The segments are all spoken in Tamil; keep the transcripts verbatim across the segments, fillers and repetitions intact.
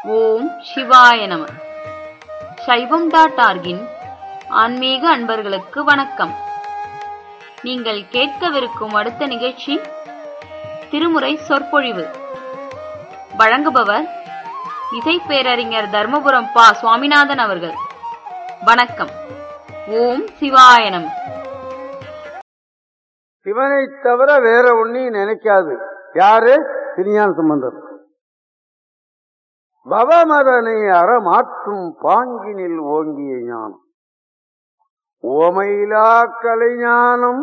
ஓம் சிவாய நம. சைவம் டாட் ஆர்கின் ஆன்மீக அன்பர்களுக்கு வணக்கம். நீங்கள் கேட்கவிருக்கும் அடுத்த நிகழ்ச்சி திருமுறை சொற்பொழிவு. வழங்குபவர் இசை பேரறிஞர் தர்மபுரம் பா சுவாமிநாதன் அவர்கள். வணக்கம். ஓம் சிவாய நம. சிவனை தவிர வேற ஒன்னையும் நினைக்காது. யாரு? திருஞான சம்பந்தர். பவமதனை அறமாற்றும் பாங்கினில் ஓங்கிய ஞானம், ஓமையிலா கலைஞானம்,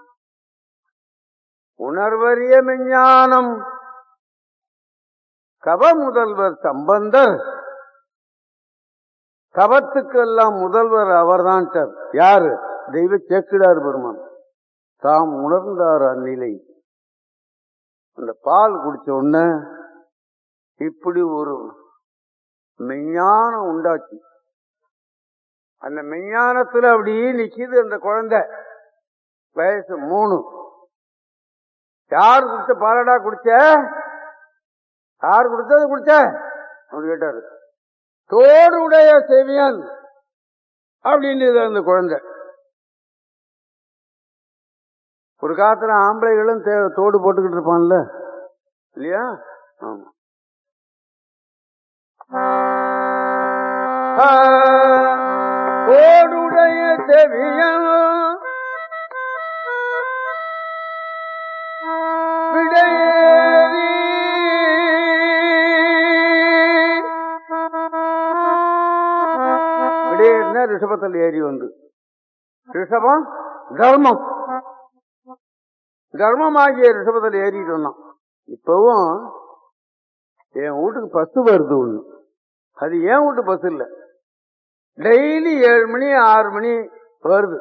உணர்வறிய மெஞ்ஞானம், கவ முதல்வர் சம்பந்தர். கவத்துக்கெல்லாம் முதல்வர் அவர்தான். யாரு? தெய்வ சேக்கிழார் பெருமான். தாம் உணர்ந்தார் அந்நிலை. அந்த பால் குடிச்ச உடனே இப்படி ஒரு மெஞ்ஞானம் உண்டாச்சு. அந்த மெஞ்ஞானத்துல அப்படியே நிக்குது அந்த குழந்தை. வயசு மூணு. யார் குடிச்ச பாலடா குடிச்ச? யார் குடிச்சது குடிச்ச அப்படி கேட்டாரு. தோடு உடைய செவியன் அப்படின்னு அந்த குழந்தை. ஒரு காலத்துல ஆம்பளைகளும் தோடு போட்டுக்கிட்டு இருப்பான்ல இல்லையா? ஆமா. தோடுடைய செவியன் விடையேறி விடையேறினா ரிஷபத்தில் ஏறி வந்து, ரிஷபம் தர்மம், தர்மமாகிய ரிஷபத்தில் ஏறிட்டு வந்தான். இப்பவும் என் வீட்டுக்கு பஸ் வருது ஒண்ணு. அது ஏன் வீட்டு பஸ் இல்ல, டெய்லி ஏழு மணி ஆறு மணி வருது.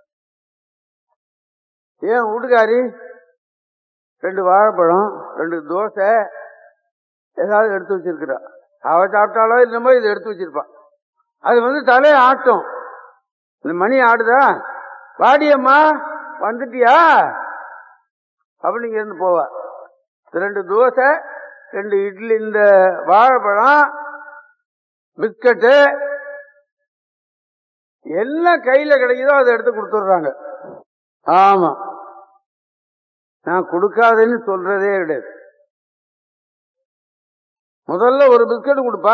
ஏன் வீட்டுக்காரி ரெண்டு வாழைப்பழம் ரெண்டு தோசை ஏதாவது எடுத்து வச்சிருக்கிறா. அவ சாப்பிட்டாலோ இல்லமோ இதை எடுத்து வச்சிருப்பான். அது வந்து தலையை ஆட்டும். இந்த மணி ஆடுதா, வாடியம்மா வந்துட்டியா அப்படிங்க இருந்து போவா. ரெண்டு தோசை ரெண்டு இட்லி, இந்த வாழைப்பழம் பிஸ்கட்டு எல்லாம் கையில கிடைக்குதோ அதை எடுத்து கொடுத்துடுறாங்க. ஆமா, நான் கொடுக்காதேன்னு சொல்றதே கிடையாது. முதல்ல ஒரு பிஸ்கட் கொடுப்பா,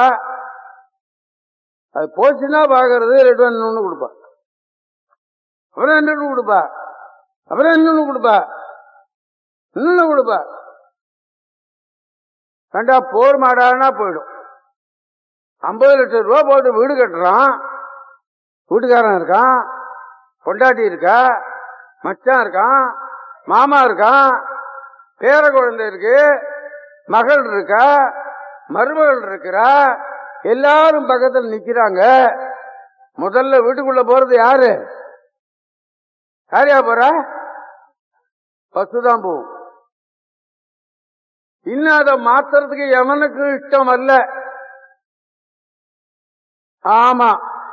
அது போச்சுன்னா பாக்குறது ரெண்டு ஒண்ணு கொடுப்பா, அப்புறம் ரெண்டு கொடுப்பா, அப்புறம் இன்னொன்னு கொடுப்பா, இன்னொன்னு கொடுப்பா. கண்டா போர் மாடானா போயிடும். ஐம்பது லட்சம் ரூபா போட்டு வீடு கட்டுறான். வீட்டுக்காரன் இருக்கான், பொண்டாட்டி இருக்கா, மச்சான் இருக்கான், மாமா இருக்கான், பேர குழந்தை இருக்கு, மகள் இருக்கா, மருமகள் இருக்கிறா, எல்லாரும் பக்கத்தில் நிக்கிறாங்க. முதல்ல வீட்டுக்குள்ள போறது யாரு? யாரையா போற? பசுதான் போகும். இன்னும் அதை மாத்துறதுக்கு எவனுக்கு இஷ்டம் அல்ல. ஆமா,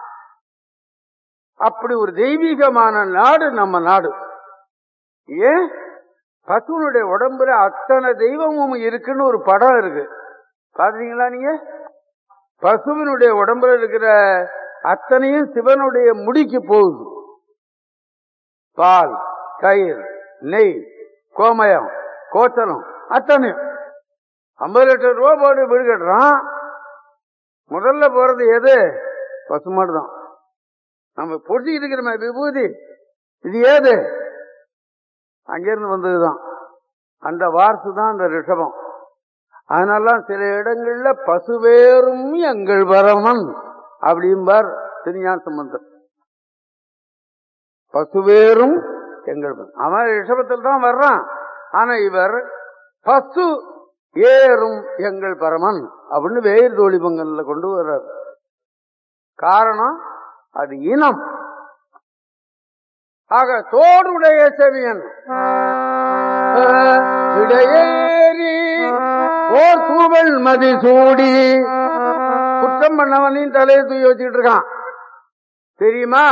அப்படி ஒரு தெய்வீகமான நாடு நம்ம நாடு. ஏன்? பசுனுடைய உடம்புல அத்தனை தெய்வமும் இருக்குன்னு ஒரு படம் இருக்கு, பாத்தீங்களா நீங்க? பசுவினுடைய உடம்புல இருக்கிற அத்தனையும் சிவனுடைய முடிக்கு போகுது. பால், கயிறு, நெய், கோமயம், கோச்சலம் அத்தனையும். ஐம்பது லட்சம் ரூபாய் போட்டு வீடு கட்டுறான். முதல்ல போறது எது? பசுமாடு தான். நம்ம பொடிச்சிக்கிட்டு இருக்கிற விபூதி இது ஏது? அங்கிருந்து வந்ததுதான். அந்த வார்த்து தான் அந்த ரிஷபம். அதனால சில இடங்கள்ல பசுவேறும் எங்கள் பரமன் அப்படிம்பார் திருஞான சம்பந்தர். பசுவேறும் எங்கள் பரமன். அவன் ரிஷபத்தில் தான் வர்றான். ஆனா இவர் பசு ஏறும் எங்கள் பரமன் அப்படின்னு வேறு தோழி பங்கல்ல கொண்டு வர்றார். காரணம் அது இனம். ஆக தோடுடைய செவியன் விடையேறி ஓர் தூவல் மதி சூடி. குற்றம் பண்ணவனையும் தலையை தூக்கி வச்சுக்கிட்டு இருக்கான் தெரியுமா?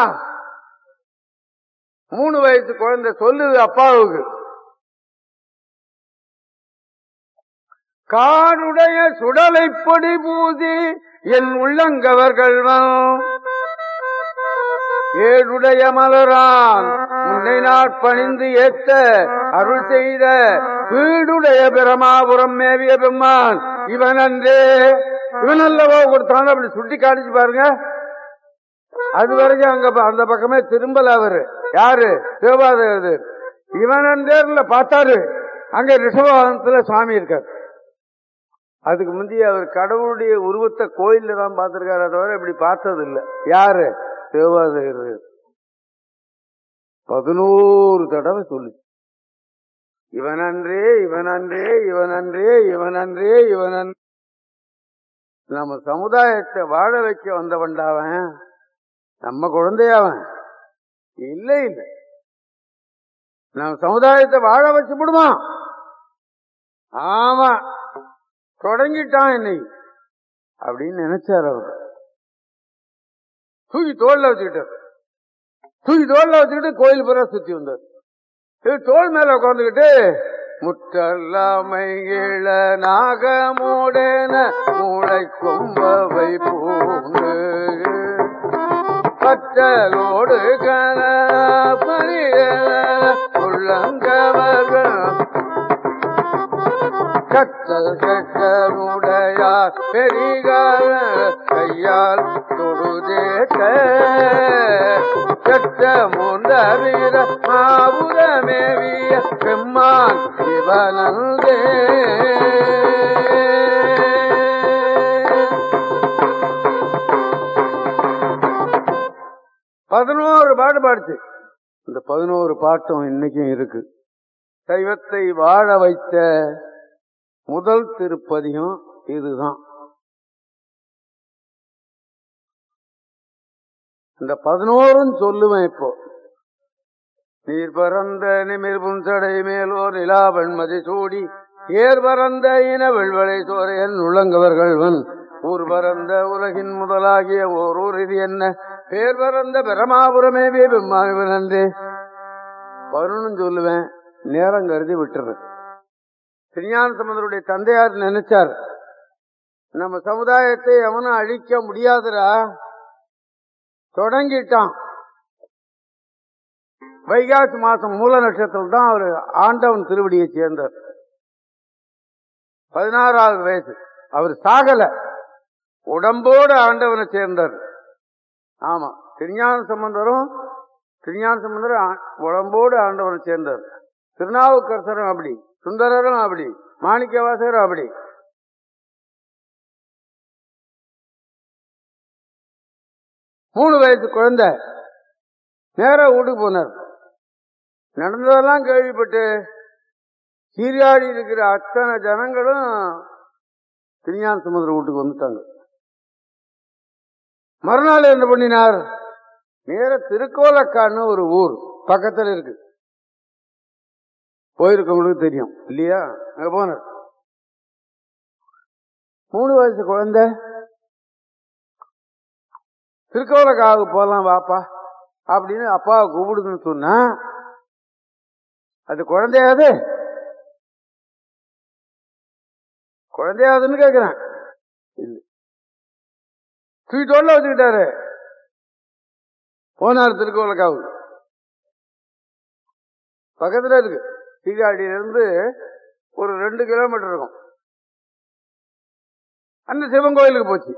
மூணு வயசு குழந்தை சொல்லுது அப்பாவுக்கு, காடுடைய சுடலை பொடி பூசி என் உள்ளங்கவர்கள் ஏழுடைய மலரான் முன்னை நாட்பணிந்து ஏத்த அருள் செய்த வீடுடைய பிரமாபுரம் மேவிய பெம்மான் இவன் அன்றே இவன் அல்லவோ கொடுத்தான். அப்படி சுட்டி காட்டிச்சு பாருங்க. அது வரைக்கும் அங்க அந்த பக்கமே திரும்பல. அவரு யாரு? சிவபாதர். இவன் அன்றேர்ல பார்த்தாரு. அங்க ரிஷபவாகனத்துல சுவாமி இருக்காரு. அதுக்கு முந்தைய அவர் கடவுளுடைய உருவத்தை கோயில்ல தான் பார்த்திருக்காரு, தவிர இப்படி பார்த்தது இல்லை. யாரு? சிவபாதர். பதினோரு தடவை சொல்லு இவன் அன்றே இவன் அன்றே இவன் அன்றே இவன் அன்றே இவன் அன்றே. நம்ம சமுதாயத்தை வாழ வைக்க வந்தவன்டாவன், நம்ம குழந்தையாவன் இல்லை இல்லை. நம்ம சமுதாயத்தை வாழ வச்சு விடுமா? ஆமா, தொடங்கிட்டான் என்னை அப்படின்னு நினைச்சார். அவர் தூக்கி தோல்ல வச்சுக்கிட்டார். தூக்கி தோல்ல வச்சுக்கிட்டு கோயில் பூரா சுத்தி வந்தார். தோல் மேல உட்காந்துக்கிட்டு முற்றல்லாமையில நாகமோடேன மூளை கொம்பவை பூண்டு பற்றலோடு கனபரிய உள்ளங்கவர்கள் கற்றல் கற்றருடையார் பெரிகார கையால் தொடுதேக்க கற்ற மூந்த வீர மாபுரமேவிய பெம்மான் சிவனந்தே. பதினோரு பாட்டு பாடுச்சு. இந்த பதினோரு பாட்டும் இன்னைக்கும் இருக்கு. சைவத்தை வாழ வைத்த முதல் திருப்பதியும் இதுதான். இந்த பதினோரும் சொல்லுவேன். இப்போ நீர் பறந்த நிமிர் புன்சடை மேலோர் நிலா வெண்மதி சூடி ஏர் பறந்த இன வெள்வளை சோரையன் உளங்கவர்கள்வன் ஊர் பறந்த உலகின் முதலாகிய ஓர் ஊர் இது என்ன பேர் பறந்த பிரமாபுரமேவே பெம்மான் நன்றே. பதினொன்னு சொல்லுவேன், நேரம் கருதி விட்டுறேன். திருஞான சம்பந்தருடைய தந்தையார் நினைச்சார், நம்ம சமுதாயத்தை எவனும் அழிக்க முடியாதுரா, தொடங்கிட்டான். வைகாசி மாசம் மூல நட்சத்திரம் தான் அவர் ஆண்டவன் திருவடியை சேர்ந்தார். பதினாறாவது வயசு. அவர் சாகல, உடம்போடு ஆண்டவனை சேர்ந்தார். ஆமா, திருஞான சம்பந்தரும் திருஞான சம்பந்தரும் உடம்போடு ஆண்டவனை சேர்ந்தார். திருநாவுக்கரசரும் அப்படி, சுந்தரரும் அப்படி, மாணிக்கவாசகரும் அப்படி. மூணு வயசு குழந்தை நேரா வீட்டுக்கு போனார். நடந்ததெல்லாம் கேள்விப்பட்டு சீர்காழி இருக்கிற அத்தனை ஜனங்களும் திருஞான சம்பந்தர் வீட்டுக்கு வந்துட்டாங்க. மறுநாள் என்ன பண்ணினார்? நேர திருக்கோலக்கான்னு ஒரு ஊர் பக்கத்துல இருக்கு, போயிருக்கவங்களுக்கு தெரியும் இல்லையா? அங்க போனார். மூணு வயசு குழந்தை, திருக்கோலக்காவுக்கு போலாம் வாப்பா அப்படின்னு அப்பாவை கூப்பிடுதுன்னு சொன்னா, அது குழந்தையாது குழந்தையாதுன்னு கேக்குறேன். இல்ல, தூக்கிட்டோட வச்சுக்கிட்டாரு. போனார் திருக்கோலக்காவுக்கு. பக்கத்துல இருக்கு, சீர்காழியில இருந்து ஒரு ரெண்டு கிலோமீட்டர் இருக்கும். அந்த சிவன் கோயிலுக்கு போச்சு.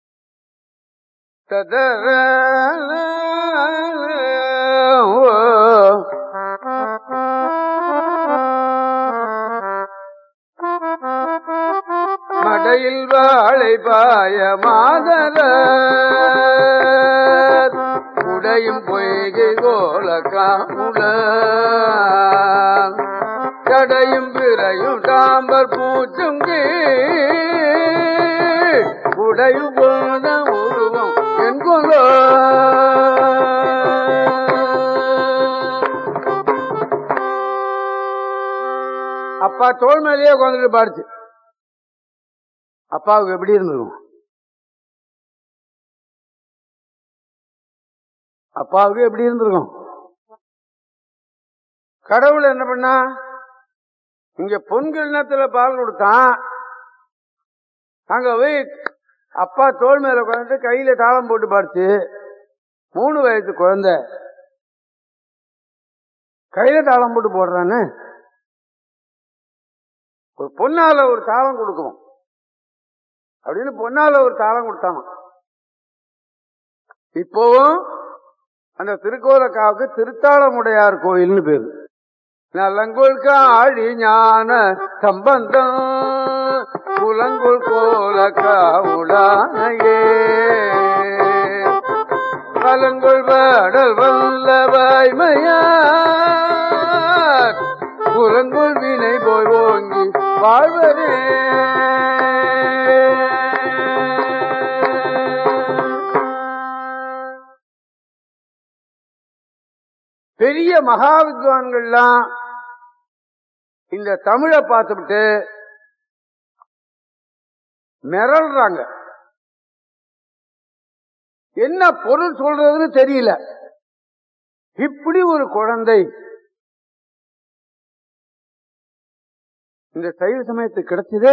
மடையில் வாழை பாய மாதர உடையும் பொய்கை கோல காமுட கடையும் பிறையும் தாம்பர் பூச்சும் உடையும் போன உருவம் என் கொலோ. அப்பா தோல் மேலேயே உட்காந்துட்டு பாடுச்சு. அப்பாவுக்கு எப்படி இருந்திருக்கும்? அப்பாவுக்கு எப்படி இருந்திருக்கும்? கடவுள் என்ன பண்ணா, இங்க பொன் கிண்ணத்துல பால் கொடுத்தான், அங்க போய் அப்பா தோல் மேல உட்காந்து கையில தாளம் போட்டு பார்த்து, மூணு வயசு குழந்தை கையில தாளம் போட்டு போடுறான்னு. ஒரு பொன்னால ஒரு தாளம் கொடுக்கும் அப்படின்னு பொன்னால ஒரு தாளம் கொடுத்தாமா. இப்போவும் அந்த திருக்கோலக்காவுக்கு திருத்தாளமுடையார் கோயில்னு பேரு. நலங்குள் காழி ஞான சம்பந்தம் குலங்குள் கோலக்காவுடானையே கலங்குள் பாடல் வல்லவாய்மையார் குலங்குள் வினை போய் ஓங்கி வாழ்வரே. பெரிய மகா வித்வான்கள்லாம் இந்த தமிழை பார்த்துட்டு மிரள்றாங்க. என்ன பொருள் சொல்றதுன்னு தெரியல. இப்படி ஒரு குழந்தை இந்த சைவ சமயத்துக்கு கிடைச்சதே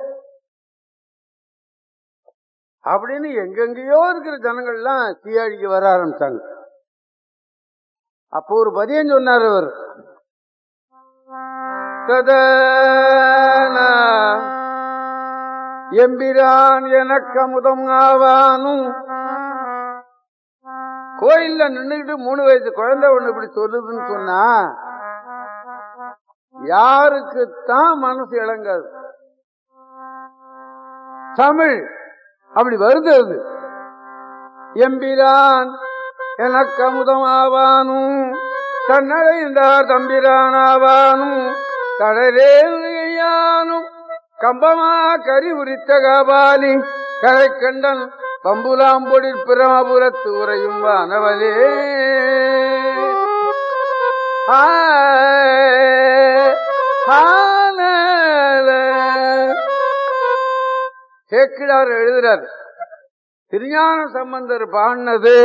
அப்படின்னு எங்கெங்கயோ இருக்கிற ஜனங்கள்லாம் சீயாழிக்கு வர ஆரம்பிச்சாங்க. அப்போ ஒரு பதியம் சொன்னார் அவர். எம்பிரான் எனக்கு அமுதம் ஆவானும். கோயில்ல நின்றுகிட்டு மூணு வயசு குழந்தை ஒண்ணு இப்படி சொல்லுதுன்னு சொன்னா யாருக்குத்தான் மனசு இளங்காது? தமிழ் அப்படி வருது. அது எம்பிரான் எனக்கு அமுதம் ஆவானும் தன்னடைந்தார் தம்பிரான் ஆவானும் தடரேயானும் கம்பமா கரி உரித்த காபாலி கரை கண்டன் பம்புலாம்பொடி பிரமபுரத்து உரையும் வானவலே. சேக்கிழார் எழுதுறார், திருஞான சம்பந்தர் பாடினது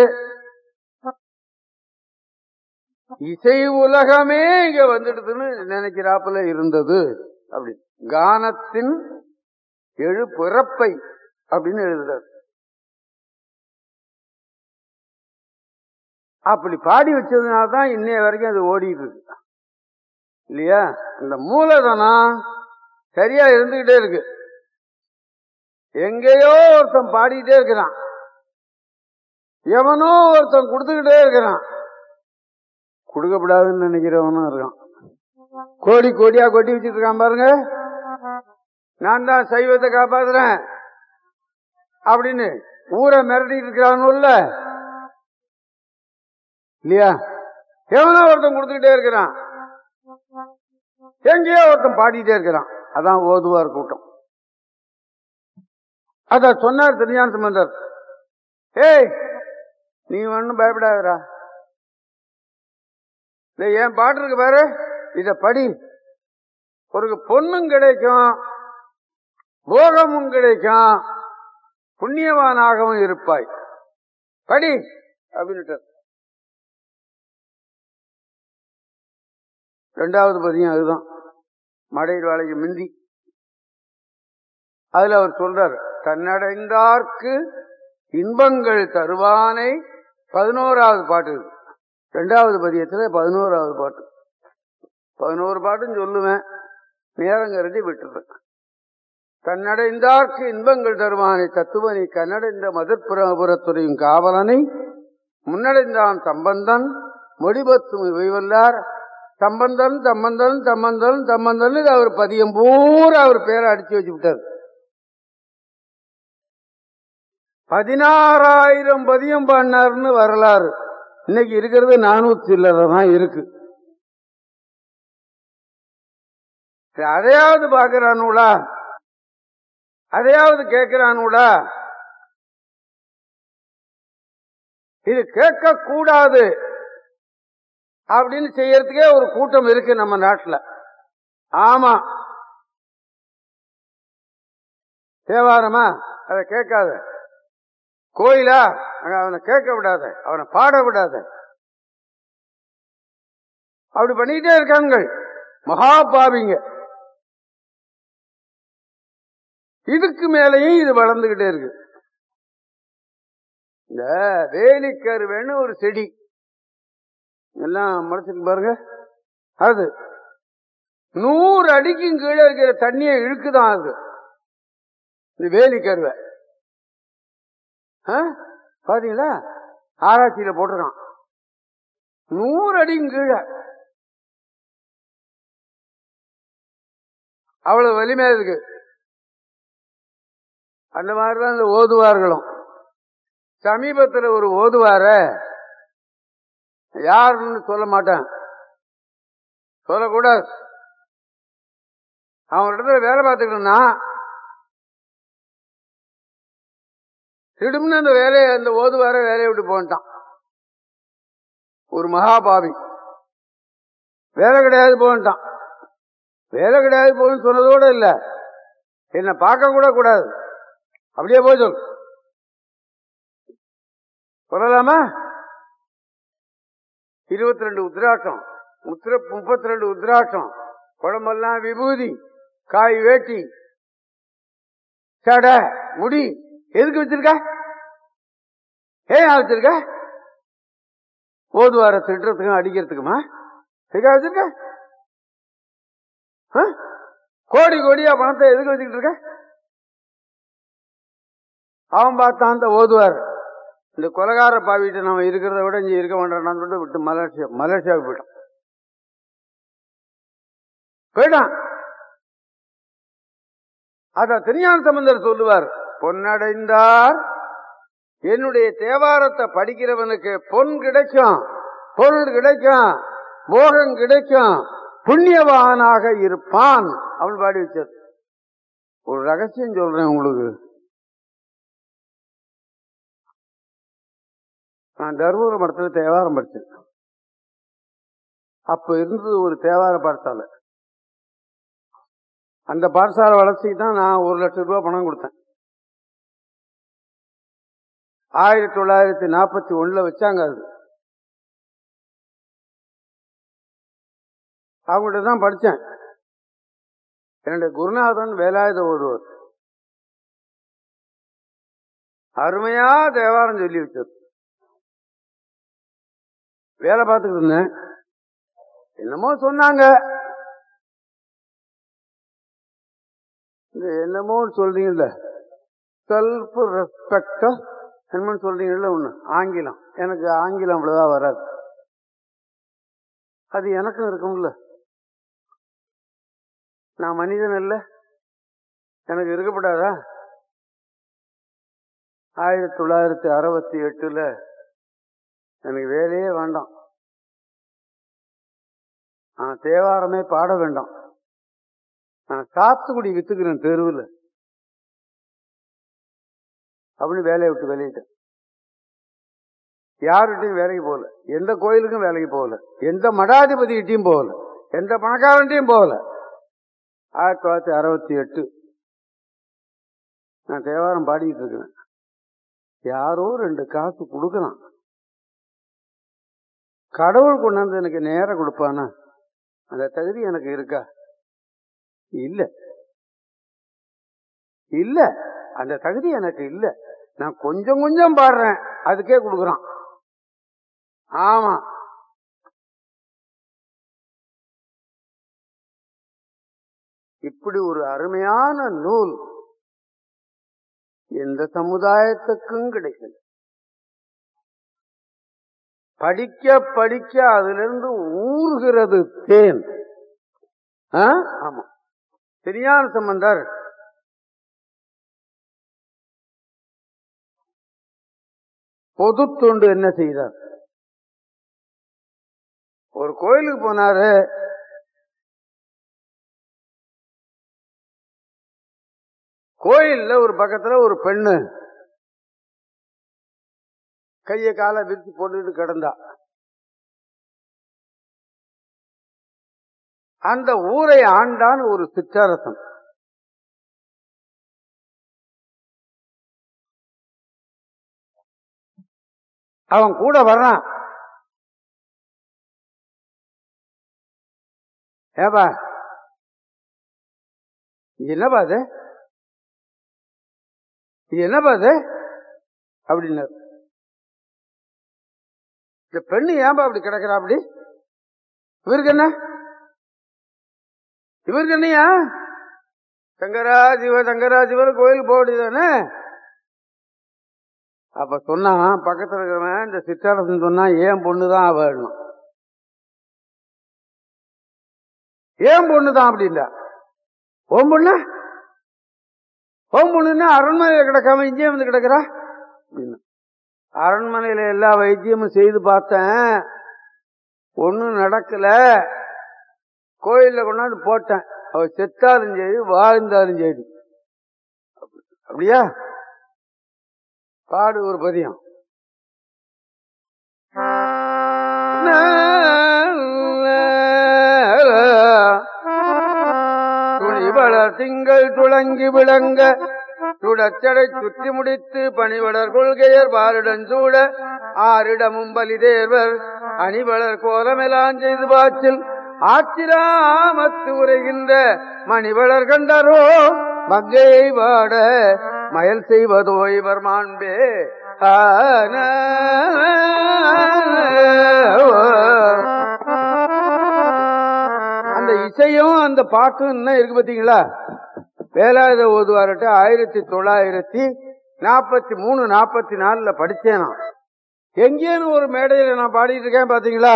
இசை உலகமே இங்க வந்துடுதுன்னு நினைக்கிறாப்புல இருந்தது. அப்படி கானத்தின் எழு பிறப்பை அப்படின்னு எழுதுறாரு. அப்படி பாடி வச்சதுனால்தான் இன்னைய வரைக்கும் அது ஓடிட்டு இருக்கு இல்லையா? இந்த மூலதனம் சரியா இருந்துகிட்டே இருக்கு. எங்கேயோ ஒருத்தன் பாடிக்கிட்டே இருக்கிறான், எவனோ ஒருத்தன் கொடுத்துக்கிட்டே இருக்கிறான். கொடுக்கப்படாதுன்னு நினைக்கிறவனும் இருக்கான். கோடி கோடியா கொட்டி வச்சுட்டு இருக்கான் பாருங்க. நான் தான் சைவத்தை காப்பாத்துறேன் அப்படின்னு ஊரை மிரட்டிட்டு இருக்கிறானுல்ல இல்லையா? எவனோ ஒருத்தன் கொடுத்துக்கிட்டே இருக்கிறான், எங்கேயோ ஒருத்தன் பாடிட்டே இருக்கிறான். அதான் ஓதுவார் கூட்டம். அத சொன்னார் திருஞான சம்பந்தர். ஏய், நீ ஒன்னும் பயப்படாதரா, ஏன் பாட்டு இருக்கு பாரு, இத படி. ஒரு பொண்ணும் கிடைக்கும், போகமும் கிடைக்கும், புண்ணியவானாகவும் இருப்பாய், படி அப்படின்னு. ரெண்டாவது பதியம் அதுதான், மடையில் வாழைக்கு மிந்தி. அதுல அவர் சொல்றார், தன்னடைந்தார்க்கு இன்பங்கள் தருவானை. பதினோராவது பாட்டு, ரெண்டாவது பதியத்துல பதினோராவது பாட்டு. பதினோரு பாட்டுன்னு சொல்லுவேன், நேரம் கருதி விட்டுறேன். தன்னடைந்தார்க்கு இன்பங்கள் தருவானை தத்துவனை கண்ணடைந்த மதுர்புரபுரத்துறையும் காவலனை முன்னடைந்தான் சம்பந்தன் முடிபத்தும் இவைவல்லார். சம்பந்தன் சம்பந்தன் சம்பந்தன் சம்பந்தன் அவர் பதியம் பூரா அவர் பேரை அடிச்சு வச்சு விட்டார். பதினாறாயிரம் பதியம் பண்ணார்னு வரலாறு. இன்னைக்கு இருக்கிறது நானூத்தி சில்லரை தான் இருக்கு. அதையாவது பாக்குறானுடா, அதையாவது கேட்கிறானுடா. இது கேட்க கூடாது அப்படின்னு செய்யறதுக்கே ஒரு கூட்டம் இருக்கு நம்ம நாட்டுல. ஆமா, தேவாரமா அதை கேட்காத, கோயிலா அவனை கேட்க விடாத, அவனை பாட விடாத, அப்படி பண்ணிக்கிட்டே இருக்காங்க மகா பாவிங்க. இதுக்கு மேலேயும் இது வளர்ந்துகிட்டே இருக்கு. இந்த வேலிக்கருவேன்னு ஒரு செடி எல்லாம் முளைச்சிட்டு பாருங்க, அது நூறு அடிக்கும் கீழே இருக்கிற தண்ணியை இழுக்குதான் அது. இந்த வேலிக்கருவை பாத்தீங்களா, ஆராய்ச்சியில போட்டிருக்கான். நூறு அடிக்கும் கீழே அவ்வளவு வலிமையா இருக்கு. அந்த மாதிரிதான் இந்த ஓதுவார்களும். சமீபத்தில் ஒரு ஓதுவார யாருன்னு சொல்ல மாட்டேன், சொல்லக்கூடாது. அவன் இடத்துல வேலை பார்த்துக்கிட்டு இருந்தான். திடும்னு அந்த வேலையை அந்த ஓதுவார வேலையை விட்டு போன்ட்டான். ஒரு மகாபாவி வேலை கிடையாது போன்ட்டான். வேலை கிடையாது போன்னு சொன்னதோட இல்ல, என்ன பார்க்க கூட கூடாது, அப்படியே போய் சொல் சொல்லலாமா? இருபத்தி ரெண்டு உத்ராட்சம், முப்பத்தி ரெண்டு உத்ராட்சம், குழம்பெல்லாம் விபூதி, காய் வேட்டி, சடை, முடி, எதுக்கு வச்சிருக்க? ஏன் வச்சிருக்க? ஓதுவார திட்டுறதுக்கும் அடிக்கிறதுக்குமா எதுக்காக வச்சிருக்க? கோடி கோடியா பணத்தை எதுக்கு வச்சுக்கிட்டு இருக்க? அவன் பார்த்தான் அந்த ஓதுவார், இந்த கொலகார பாவிட்டு நம்ம இருக்கிறத விட இங்க இருக்க வேண்டாம்னு சொல்லிட்டு விட்டு மலேசியா மலேசியாவுக்கு போயிட்டான் போயிட்டான் அத திருஞான சம்பந்தர் சொல்லுவார், பொன்னடைந்தார் என்னுடைய தேவாரத்தை படிக்கிறவனுக்கு பொன் கிடைக்கும், பொருள் கிடைக்கும், போகம் கிடைக்கும், புண்ணியவானாக இருப்பான் அவள் பாடி வச்சார். ஒரு ரகசியம் சொல்றேன் உங்களுக்கு. நான் தர்மபுர மடத்துல தேவாரம் படிச்சேன். அப்ப இருந்தது ஒரு தேவார பாடசாலை. அந்த பாடசாலை வளர்ச்சிக்கு தான் நான் ஒரு லட்சம் ரூபாய் பணம் கொடுத்தேன். ஆயிரத்தி தொள்ளாயிரத்தி நாற்பத்தி ஒண்ணுல வச்சாங்க. அது அவங்கள்ட்ட தான் படிச்சேன். என்னுடைய குருநாதன் வேலாயுத ஒருவர் அருமையா தேவாரம் சொல்லி வச்சது. வேலை பார்த்துக்கிட்டு இருந்தேன். என்னமோ சொன்னாங்க, என்னமோ சொல்றீங்கல்ல, செல்ஃப் ரெஸ்பெக்ட் என்னமோ சொல்றீங்கல்ல ஒண்ணு, ஆங்கிலம். எனக்கு ஆங்கிலம் அவ்வளவுதான் வராது. அது எனக்கும் இருக்கும்ல, நான் மனிதன் இல்ல, எனக்கு இருக்கப்படாதா? ஆயிரத்தி தொள்ளாயிரத்தி அறுபத்தி எட்டுல எனக்கு வேலையே வேண்டாம், நான் தேவாரமே பாட வேண்டாம், நான் சாத்துக்குடி வித்துக்கிறேன் தெருவில் அப்படின்னு வேலையை விட்டு வெளியிட்டேன். யாருகிட்டையும் வேலைக்கு போகல, எந்த கோயிலுக்கும் வேலைக்கு போகல, எந்த மடாதிபதிகிட்டையும் போகல, எந்த பணக்காரன்ட்டையும் போகல. ஆயிரத்தி தொள்ளாயிரத்தி அறுபத்தி எட்டு நான் தேவாரம் பாடிக்கிட்டு இருக்கிறேன். யாரோ ரெண்டு காசு கொடுக்கலாம், கடவுள் கொண்டாந்து எனக்கு நேரம் கொடுப்பானா? அந்த தகுதி எனக்கு இருக்கா? இல்ல இல்ல அந்த தகுதி எனக்கு இல்ல. நான் கொஞ்சம் கொஞ்சம் பாடுறேன், அதுக்கே கொடுக்குறான். ஆமா, இப்படி ஒரு அருமையான நூல் எந்த சமுதாயத்துக்கும் கிடைக்கல. படிக்க படிக்க அதிலிருந்து ஊறுகிறது தேன். ஆமா, திருஞான சம்பந்தர் பொது தொண்டு என்ன செய்தார்? ஒரு கோயிலுக்கு போனாரு, கோயில்ல ஒரு பக்கத்துல ஒரு பெண்ணு கைய காலை விரிச்சு போட்டுட்டு கிடந்தா. அந்த ஊரை ஆண்டான் ஒரு சிற்றரசன். அவன் கூட வர்றான். ஏப்பா என்னப்பா அது? இது என்ன பாது அப்படின்னாரு. இந்த பெண்ணு ஏன்பா அப்படி கிடக்குறா? அப்படி இவருக்கு என்ன இவருக்கு என்னையா? சங்கரா சிவ சங்கரா சிவன் கோயில் போடுதானே. அப்ப சொன்னா பக்கத்துல இருக்கிறவன் இந்த சிற்றாரசன் சொன்னா ஏன் பொண்ணுதான் அவனும், ஏன் பொண்ணுதான் அப்படின்னா. ஓம் பொண்ணு ஓம் பொண்ணுன்னா அரண்மனையில கிடக்காம இங்கே வந்து கிடக்குறா அப்படின்னு. அரண்மனையில எல்லா வைத்தியமும் செய்து பார்த்தேன், ஒன்னும் நடக்கல. கோயில்ல கொண்டாந்து போட்டேன், அவ செத்தாலும் சரி வாழ்ந்தாலும் சரி. அப்படியா? பாடு ஒரு பதியம். துணிவளர் திங்கள் துளங்கி விளங்க சுடச்சடை சுற்றி முடித்து பணிவளர் கொள்கையர் பாருடன் சூட ஆரிடமும் பலி தேர்வர் அணிவளர் கோலமெல்லாம் செய்து பாச்சில் ஆச்சிராமத்து உரைகின்ற மணிவளர் கண்டரோ மங்கையை வாட மயல் செய்வதோ இவர் மாண்பே. அந்த இசையும் அந்த பாட்டும் என்ன இருக்கு பாத்தீங்களா? வேலாயுத ஓதுவார்ட்ட ஆயிரத்தி தொள்ளாயிரத்தி நாற்பத்தி மூணு நாற்பத்தி நாலுல படிச்சேன் நான். எங்கேன்னு ஒரு மேடையில நான் பாடிட்டு இருக்கேன் பாத்தீங்களா?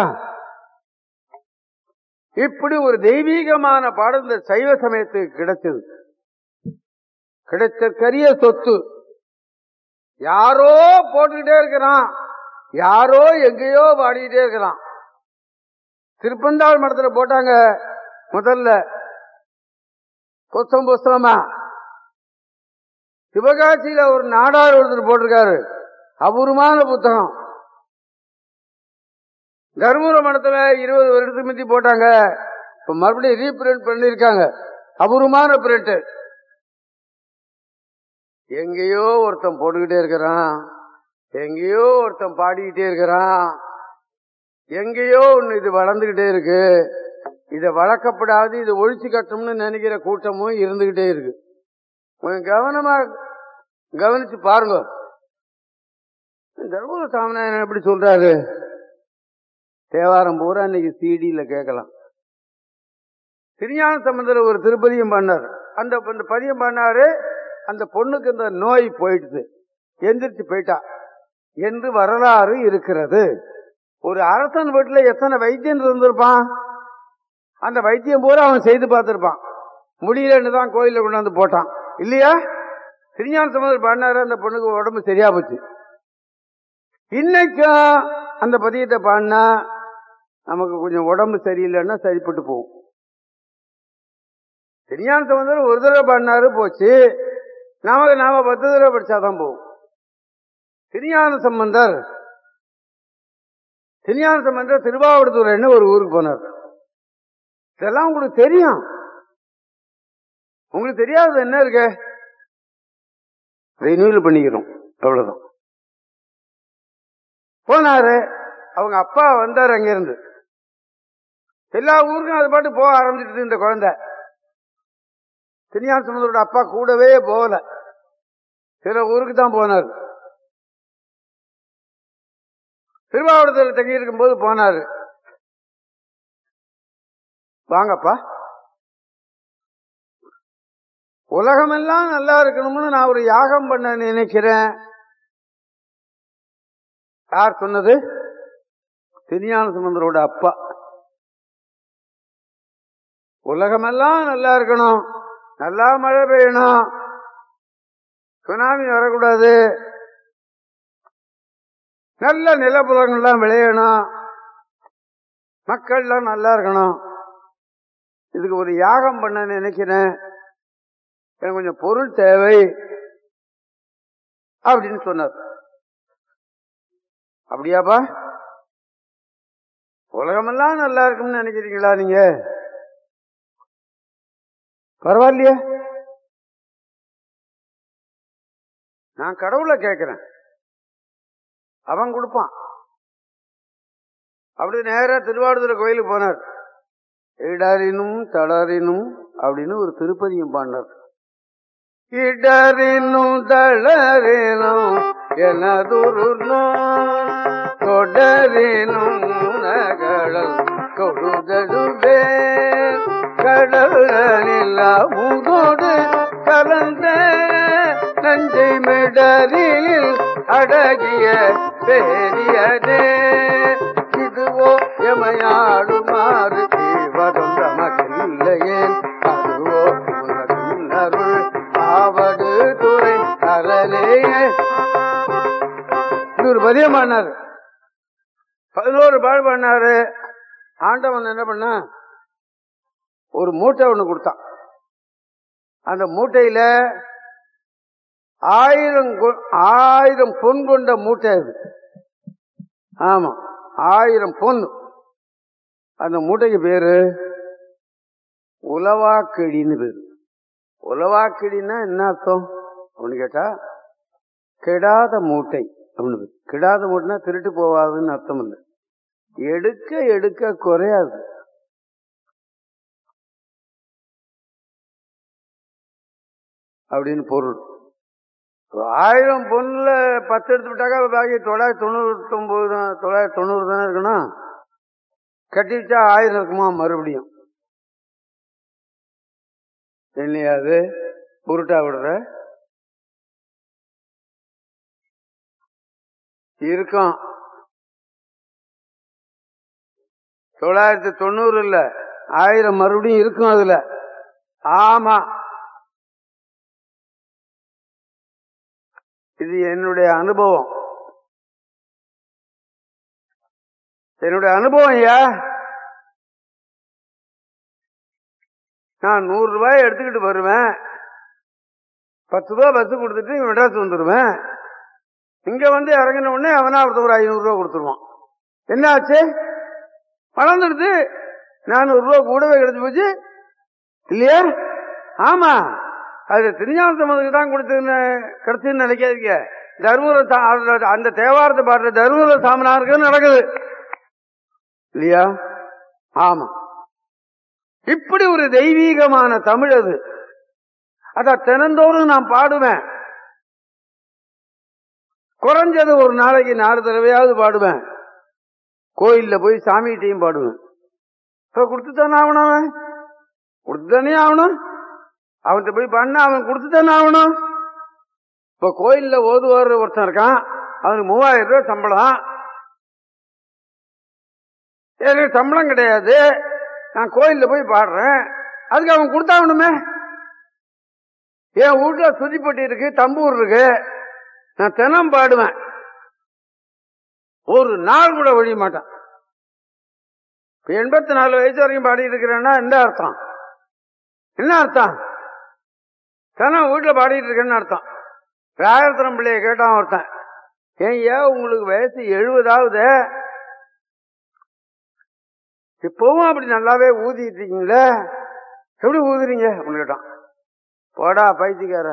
இப்படி ஒரு தெய்வீகமான பாடம் இந்த சைவ சமயத்துக்கு கிடைச்சது. கிடைச்ச கரிய சொத்து. யாரோ போட்டுக்கிட்டே இருக்கிறான், யாரோ எங்கேயோ பாடிக்கிட்டே இருக்கிறான். திருப்பந்தாள் மடத்துல போட்டாங்க முதல்ல புத்தம் புஸ்தகமா. சிவகாசியில ஒரு நாடார் ஒருத்தர் போட்டிருக்காரு, அபூர்வமான புத்தகம். தர்மபுர மடத்துல இருபது வருடத்துக்கு முந்தி போட்டாங்க, இப்ப மறுபடியும் ரீபிரிண்ட் பண்ணிருக்காங்க, அபூர்வமான பிரிண்ட். எங்கேயோ ஒருத்தன் போட்டுக்கிட்டே இருக்கிறான், எங்கேயோ ஒருத்தன் பாடிக்கிட்டே இருக்கிறான், எங்கேயோ ஒண்ணு இது வளர்ந்துகிட்டே இருக்கு. இதை வளர்க்கப்படாது, இதை ஒழிச்சு கட்டணும்னு நினைக்கிற கூட்டமும் இருந்துகிட்டே இருக்கு. கொஞ்சம் கவனமா கவனிச்சு பாருங்க. தர்மபுர சாமிநாதன் எப்படி சொல்றாரு? தேவாரம் பூரா இன்னைக்கு சிடியில கேட்கலாம். திருஞான சம்பந்தர் ஒரு திருப்பதியம் பண்ணார், அந்த பதியம் பண்ணாரு. அந்த பொண்ணுக்கு இந்த நோய் போயிடுது, எந்திரிச்சு போயிட்டா என்று வரலாறு இருக்கிறது. ஒரு அரசன் வீட்டுல எத்தனை வைத்தியன் இருந்திருப்பான், அந்த வைத்தியம் பூரா அவன் செய்து பார்த்திருப்பான். முடியலன்னு தான் கோயில கொண்டாந்து போட்டான் இல்லையா? திருஞான சம்பந்தர் பண்ணாரு, அந்த பொண்ணுக்கு உடம்பு சரியா போச்சு. இன்னைக்கும் அந்த பதியத்தை பாடினா நமக்கு கொஞ்சம் உடம்பு சரியில்லைன்னா சரிப்பட்டு போகும். திருஞான சம்பந்தர் ஒரு தடவை பாடினாரு போச்சு, நமக்கு நாம பத்து தடவை படிச்சாதான் போகும். திருஞான சம்பந்தர் திருஞான சம்பந்தர் திருவாவடுதுறைன்னு ஒரு ஊருக்கு போனார். இதெல்லாம் உங்களுக்கு தெரியும். உங்களுக்கு தெரியாதது என்ன இருக்கு? ரினியூவல் பண்ணிக்கிறோம், அவ்வளவுதான். போனாரு, அவங்க அப்பா வந்தாரு அங்கிருந்து. எல்லா ஊருக்கும் அது பாட்டு போக ஆரம்பிச்சிட்டு இந்த குழந்தை. திருஞான சம்பந்தரோட அப்பா கூடவே போகல, சில ஊருக்கு தான் போனார். திருவாவூரத்தில் தங்கி இருக்கும் போது போனாரு. வாங்கப்பா, உலகமெல்லாம் நல்லா இருக்கணும்னு நான் ஒரு யாகம் பண்ண நினைக்கிறேன். யார் சொன்னது? திருஞான சம்பந்தரோட அப்பா. உலகமெல்லாம் நல்லா இருக்கணும், நல்லா மழை பெய்யணும், சுனாமி வரக்கூடாது, நல்ல நிலப்புலங்கள்லாம் விளையணும், மக்கள்லாம் நல்லா இருக்கணும், இதுக்கு ஒரு யாகம் பண்ண நினைக்கிறேன், எனக்கு கொஞ்சம் பொருள் தேவை அப்படின்னு சொன்னார். அப்படியாப்பா, உலகமெல்லாம் நல்லா இருக்கும்னு நினைக்கிறீங்களா நீங்க? பரவாயில்லையே, நான் கடவுளை கேட்கிறேன், அவன் கொடுப்பான். அப்படி நேரா திருவாவடுதுறை கோயிலுக்கு போனார். இடரினும் தளரினும் அப்படின்னு ஒரு திருப்பதியும் பாடினார். இடரினும் தளரினும் எனதுரு நான் தொடரினும் நகழல் கொடுதடுவே கடலில் அமுதோடு கலந்த நஞ்சை மிடரில் அடகிய பெரியதே இதுவோ எமையாடுமாறு தீவரம் நமக்கில்லையே அதுவோ அருள் ஆவடு துறை அறலே. ஒரு பதியம் பண்ணாரு, பதினோரு பால் பண்ணாரு. ஆண்டவன் என்ன பண்ண, ஒரு மூட்டை ஒண்ணு கொடுத்தான். அந்த மூட்டையில ஆயிரம் ஆயிரம் பொன் கொண்ட மூட்டை அது. ஆமா, ஆயிரம் பொன். அந்த மூட்டைக்கு பேரு உலவாக்கிழின்னு பேரு. உலவாக்கிழின்னா என்ன அர்த்தம் அப்படின்னு கேட்டா, கெடாத மூட்டை அப்படின்னு. கெடாத மூட்டைனா திருட்டு போவாதுன்னு அர்த்தம் இல்லை, எடுக்க எடுக்க குறையாது. அப்படின்னு பொருள். ஆயிரம் பொண்ணுல பத்து எடுத்து விட்டாக்கா பாக்கி தொள்ளாயிரத்தி தொண்ணூத்தி ஒன்பது தான், தொள்ளாயிரத்தி தொண்ணூறு தானே இருக்கணும். கட்டி வச்சா ஆயிரம் இருக்குமா மறுபடியும்? இல்லையாது உருட்டா விடுற இருக்கும். தொள்ளாயிரத்தி தொண்ணூறு இல்ல, ஆயிரம் மறுபடியும் இருக்கும் அதுல. ஆமா, இது என்னுடைய அனுபவம். என்னுடைய அனுபவம் ஐயா. நான் நூறு ரூபாய் எடுத்துக்கிட்டு வருவேன், பத்து ரூபாய் பஸ் கொடுத்துட்டு மெட்ராஸ் வந்துடுவேன். இங்க வந்து இறங்கின உடனே அவனா ஒருத்தர் ஒரு ஐநூறு ரூபாய் கொடுத்துருவான். என்ன ஆச்சு? வளர்ந்துடுது. நானூறு ரூபாய் கூடவே கிடைச்சு போச்சு இல்லையா? ஆமா, அது திருஞான சம்பந்தத்துக்கு தான் கொடுத்து கிடைச்சுன்னு நினைக்காதீங்க. தர்மபுர அந்த தேவாரத்தை பாடுற தர்மபுர சாமனாருக்கு நடக்குது இல்லையா? ஆமா, இப்படி ஒரு தெய்வீகமான தமிழ் அது. அத தினந்தோறும் நான் பாடுவேன். குறைஞ்சது ஒரு நாளைக்கு நாலு தடவையாவது பாடுவேன். கோயில்ல போய் சாமிகிட்டையும் பாடுவேன். இப்ப கொடுத்துத்தானே ஆகணும், அவன் கொடுத்துத்தானே ஆகணும். அவன்கிட்ட போய் பண்ண அவன் கொடுத்துத்தானே ஆகணும். இப்ப கோயில்ல ஓதுவார் ஒருத்தன் இருக்கான், அவனுக்கு மூவாயிரம் ரூபாய் சம்பளம். எனக்கு சம்பளம் கிடையாது, நான் கோயில்ல போய் பாடுறேன், அதுக்கு அவன் கொடுத்தாகணுமே. என் வீட்டுல சுதிப்பட்டி இருக்கு, தம்பூர் இருக்கு, நான் தினம் பாடுவேன். ஒரு நாள் கூட ஒழிய மாட்டான். எண்பத்தி நாலு வயசு வரைக்கும் பாடிட்டு இருக்கிறேன்னா என்ன அர்த்தம்? என்ன அர்த்தம்? தினம் வீட்டுல பாடிட்டு இருக்கேன்னு அர்த்தம். ராயரத்னம் பிள்ளைய கேட்டான் ஒருத்தன், ஏய்யா உங்களுக்கு வயசு எழுபதாவது, இப்பவும் அப்படி நல்லாவே ஊதிட்டு இருக்கீங்களே, எப்படி ஊதுறீங்க அப்படின்னு கேட்டான். போடா பைத்தியக்கார,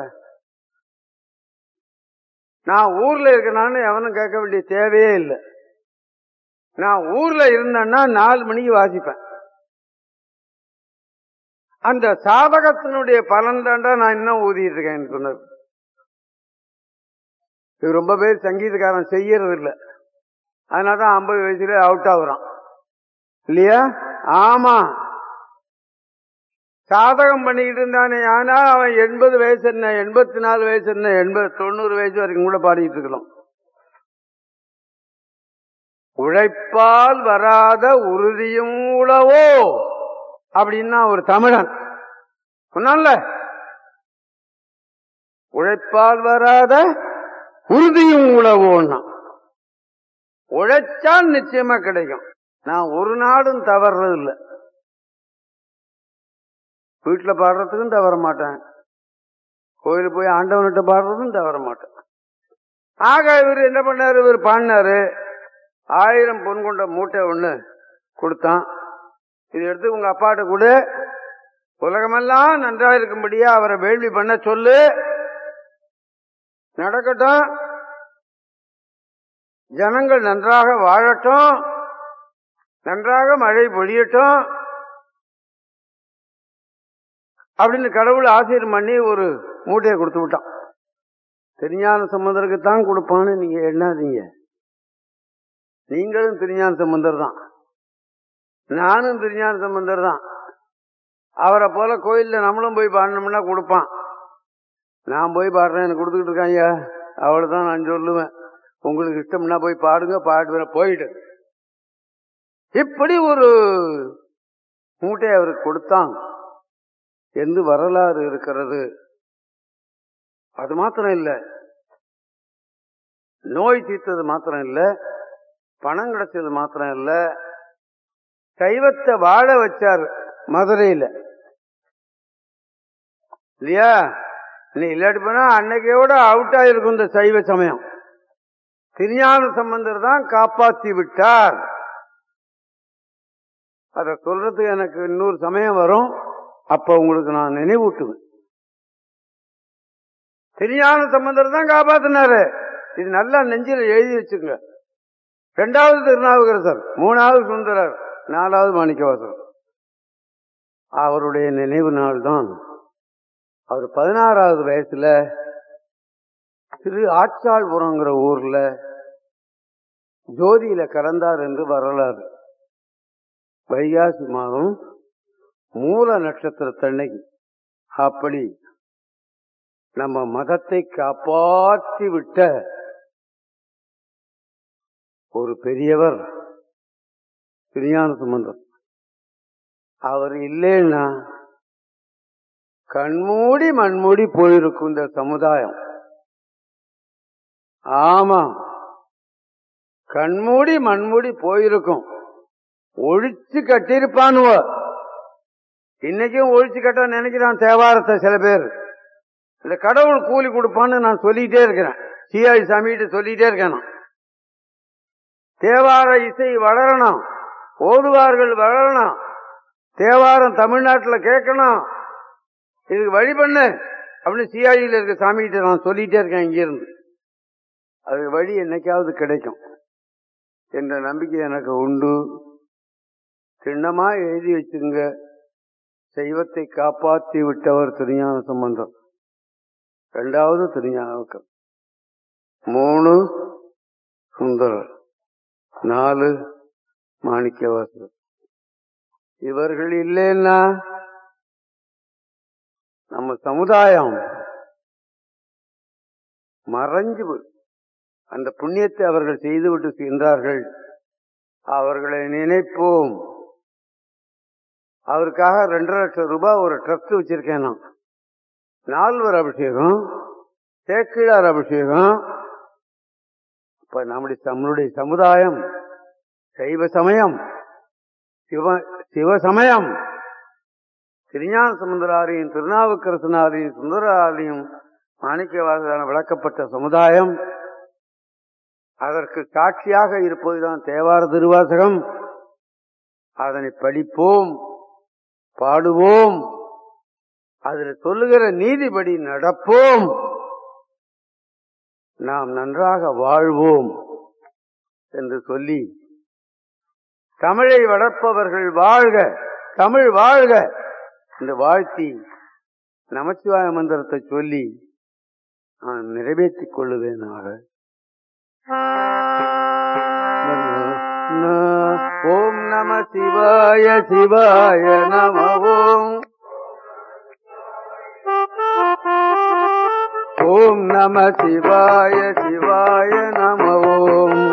நான் ஊர்ல இருக்கனான்னு எவனும் கேட்க வேண்டிய தேவையே இல்லை. நான் ஊர்ல இருந்தேன்னா நாலு மணிக்கு வாசிப்பேன். அந்த சாதகத்தினுடைய பலன் தாண்டா நான் இன்னும் ஊதிட்டு இருக்கேன் சொன்னார். இது ரொம்ப பேர் சங்கீதக்காரன் செய்யறது இல்லை, அதனாலதான் ஐம்பது வயசுல அவுட் ஆகுறான் இல்லையா? ஆமா, சாதகம் பண்ணிக்கிட்டு இருந்தானே. ஆனா அவன் எண்பது வயசு என்ன, எண்பத்தி நாலு வயசு என்ன, எண்பது தொண்ணூறு வயசு வரைக்கும் கூட பாடிட்டு இருக்கலாம். உழைப்பால் வராத உறுதியும் உளவோ அப்படின்னா ஒரு தமிழன் சொன்னான்ல, உழைப்பால் வராத உறுதியும் உளவோன்னா. உழைச்சால் நிச்சயமா கிடைக்கும். நான் ஒரு நாடும் தவறுறது இல்லை. வீட்டுல பாடுறதுக்கும் தவற மாட்டேன், கோயிலுக்கு போய் ஆண்டவன்கிட்ட பாடுறதுக்கும் தவற மாட்டேன். ஆக இவர் என்ன பண்ணாரு, இவர் பாடினாரு. ஆயிரம் பொன் கொண்ட மூட்டை ஒண்ணு கொடுத்தான். இது எடுத்து உங்க அப்பாட்ட கூட உலகமெல்லாம் நன்றா இருக்கும்படியா அவரை வேள்வி பண்ண சொல்லு, நடக்கட்டும், ஜனங்கள் நன்றாக வாழட்டும், நன்றாக மழை பொழியட்டும் அப்படின்னு கடவுள் ஆசீர்வாதம் பண்ணி ஒரு மூட்டையை கொடுத்து விட்டான். திருஞான சம்பந்தருக்கு தான் கொடுப்பான்னு நீங்க எண்ணாதீங்க. நீங்களும் திருஞான சம்பந்தர் தான், நானும் திருஞான சம்பந்தர் தான். அவரை போல கோயில்ல நம்மளும் போய் பாடணும்னா கொடுப்பான். நான் போய் பாடுறேன், எனக்கு கொடுத்துக்கிட்டு இருக்காங்க, அவ்வளவுதான் நான் சொல்லுவேன். உங்களுக்கு இஷ்டம்னா போய் பாடுங்க, பாடுவேன், போயிட்டு. இப்படி ஒரு மூட்டையை அவருக்கு கொடுத்தான் என்று வரலாறு இருக்கிறது. அது மாத்திரம் இல்ல, நோய் தீர்த்தது மாத்திரம் இல்ல, பணம் கிடைச்சது மாத்திரம் இல்ல, சைவத்தை வாழ வச்சார் மதுரையில இல்லையா? நீ இல்லாட்டி போனா அன்னைக்கையோட அவுட் ஆயிருக்கும் இந்த சைவ சமயம். திருஞான சம்பந்தர் தான் காப்பாற்றி விட்டார். அத சொல்றதுக்கு எனக்கு இன்னொரு சமயம் வரும், அப்ப உங்களுக்கு நான் நினைவூட்டுவேன். திருஞான சம்பந்தர் தான் காப்பாத்தினாரு. இது நல்லா நெஞ்சில எழுதி வச்சுங்க. இரண்டாவது திருநாவுக்கரசர், மூணாவது சுந்தரர், நாலாவது மாணிக்கவாசகர். அவருடைய நினைவு நாள் தான். அவர் பதினாறாவது வயசுல திரு ஆச்சாள்புரங்கிற ஊர்ல ஜோதியில கலந்தார் என்று வரலாறு. வைகாசி மாதம் மூல நட்சத்திரத்தன்னைக்கு. அப்படி நம்ம மதத்தை காப்பாற்றி விட்ட ஒரு பெரியவர் திருஞான சம்பந்தர். அவர் இல்லைன்னா கண்மூடி மண்மூடி போயிருக்கும் இந்த சமுதாயம். ஆமா, கண்மூடி மண்மூடி போயிருக்கும். ஒழிச்சு கட்டிருப்பானுவ. இன்னைக்கும் ஒழிச்சு கட்ட நினைக்கிறான் தேவாரத்தை சில பேர். இந்த கடவுள் கூலி கொடுப்பான்னு நான் சொல்லிட்டே இருக்கிறேன், சிஆய் சாமிகிட்ட சொல்லிட்டே இருக்கேன். தேவார இசை வளரணும், ஓதுவார்கள் வளரணும், தேவாரம் தமிழ்நாட்டில் கேட்கணும், இதுக்கு வழி பண்ணு அப்படின்னு சிஆயில இருக்க சாமிகிட்ட நான் சொல்லிட்டே இருக்கேன். இங்கிருந்து அதுக்கு வழி என்னைக்காவது கிடைக்கும் என்ற நம்பிக்கை எனக்கு உண்டு. சின்னமா எழுதி வச்சுங்க, சைவத்தை காப்பாற்றி விட்டவர் திருஞான சம்பந்தர். இரண்டாவது திருஞானக்கர், மூணு சுந்தரர், நாலு மாணிக்கவாசகர். இவர்கள் இல்லைன்னா நம்ம சமுதாயம் மறைஞ்சு. அந்த புண்ணியத்தை அவர்கள் செய்துவிட்டு சென்றார்கள். அவர்களை நினைப்போம். அவருக்காக ரெண்டரை லட்சம் ரூபாய் ஒரு ட்ரஸ்ட் வச்சிருக்கேன் நான். நால்வர் அபிஷேகம், சேக்கிழார் அபிஷேகம். இப்ப நம்முடைய நம்மளுடைய சமுதாயம் சைவ சமயம், சிவ சிவசமயம், திருஞான சம்பந்தராரையும் திருநாவுக்கரசனாரையும் சுந்தராரையும் மாணிக்கவாசகரான விளக்கப்பட்ட சமுதாயம். அதற்கு சாட்சியாக இருப்பதுதான் தேவார திருவாசகம். அதனை படிப்போம், பாடுவோம், அதில் சொல்லுகிற நீதிபடி நடப்போம், நாம் நன்றாக வாழ்வோம் என்று சொல்லி, தமிழை வளர்ப்பவர்கள் வாழ்க, தமிழ் வாழ்க என்று வாழ்த்தி நமச்சிவாய மந்திரத்தை சொல்லி நான் நிறைவேற்றிக் கொள்ளுவேனாக. ஓம் நம சிவாய சிவாய நம. ஓம் ஓம் நம சிவாய சிவாய நம. ஓம்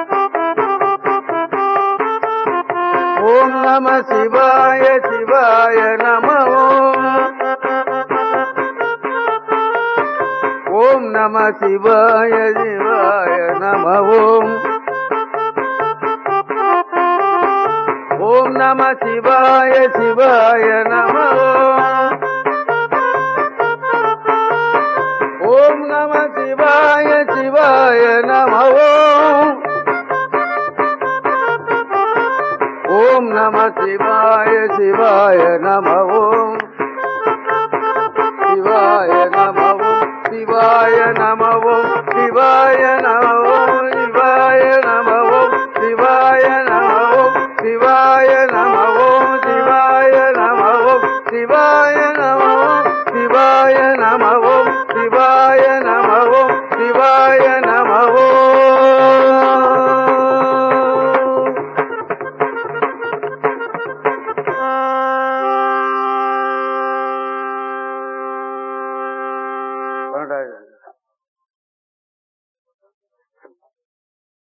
ஓம் நம சிவாய சிவாய நம. ஓம் ஓம் நம சிவாய சிவாய நம. ஓம் ஓம் நம சிவாய சிவாய நம. ஓம் நம சிவாய சிவாய நம. ஓம் நம சிவாய சிவாய நம. ஓம் சிவாய நம. சிவாய நம. சிவாய நம. சிவாய நம. சிவாய நம. சிவாய நம. சிவாய நம. சிவாய நம. சிவாய நம. பன்னெண்டாயிரம்